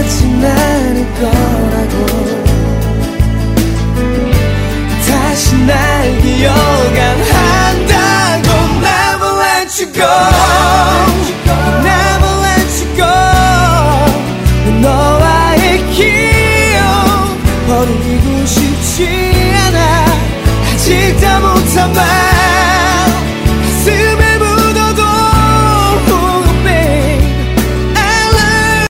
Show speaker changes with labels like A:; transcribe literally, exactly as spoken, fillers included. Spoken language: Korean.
A: 변하진 않을 거라고 다시 날 기억 안 한다고 Never let you go Never let you go 너와의 기억 버리고 싶지 않아 아직 다 못한 말